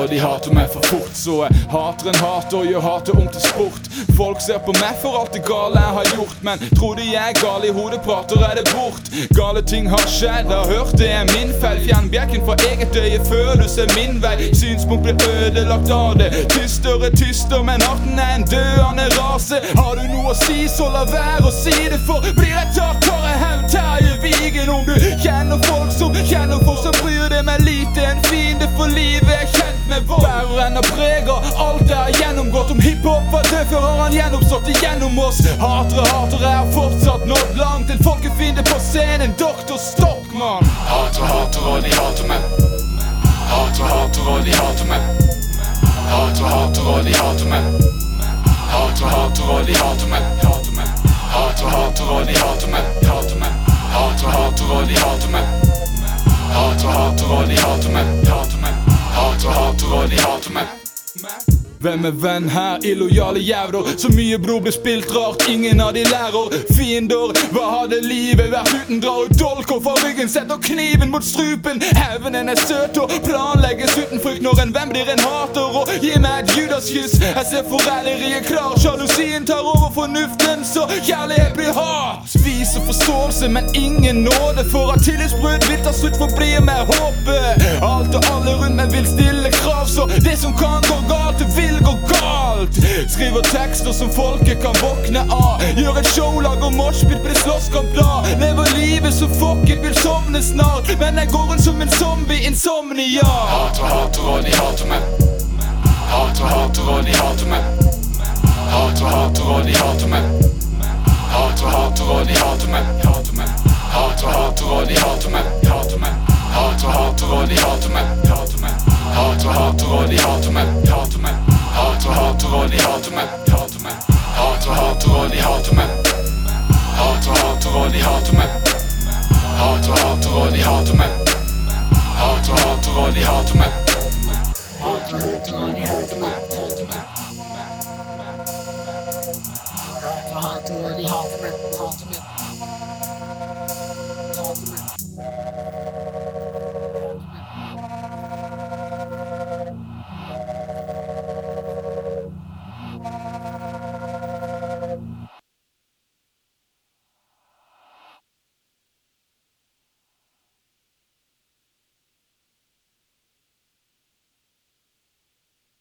og de hater meg for fort. Så jeg hater en hater og gjør hatet om til sport. Folk ser på meg for alt det gale jeg har gjort, men tror de jeg er gal i hodet, prater jeg det bort. Gale ting har skjedd, har hørt det er min feil. Fjern bjerken fra eget øye, følelse er min vei. Synspunkt blir ødelagt av det. Tystere, men arten er en døende rase. Har du noe å si, så la være å si det, for blir jeg tatt, tar jeg hjem Terje Vigen. Om du kjenner folk som kjenner folk, så bryr det meg lite. En fiende for livet er kjent med vold. Bærer enn og preger alt jeg har gjennomgått. Om hiphop var død før har han gjennomstått igjennom oss. Hatere jeg har fortsatt nådd langt. En folkefiende på scenen, Dr. Stockmann. Hater og de hater meg. Hater og de hater meg. Hater og de hater meg. Hater og de hater meg. Hater og de hater meg. Hater og de hater meg. Hater og de hater meg. Hater og de hater meg. Hvem er venn her? Illojale jævler. Så mye blod blir spilt rart, ingen av de lærer. Fiender, hva hadde livet vært uten? Drar ut dolker fra ryggen, setter kniven mot strupen. Hevnen er søt og planlegges uten frykt. Når en venn blir en hater og gir meg et judaskyss. Jeg ser forræderiet klar, sjalusien tar over fornuften, så kjærlighet blir hat. Viser forståelse, men ingen nåde. For at tillitsbrudd vil ta slutt, forblir med håpet. Alt og alle rundt meg vil stille krav, så det som kan gå galt, det vil gå galt. Skriver tekster som folket kan våkne av. Gjør et show, lager moshpit på det slåsskamp-blad. Lever livet som folket vil sovne snart, men jeg går rundt som en zombie, insomnia. Hater og de hater meg. Hater og de hater meg. Hater og de hater meg. Hater og de hater meg. Hater og de hater meg. Hater og de hater meg. Hater og de hater meg. Hater og de hater meg. Hater og de hater meg. Hater og de hater meg. Hater og de hater meg. Hater og de hater meg. Hater og de hater meg. Hater og de hater meg. Hater og de hater meg.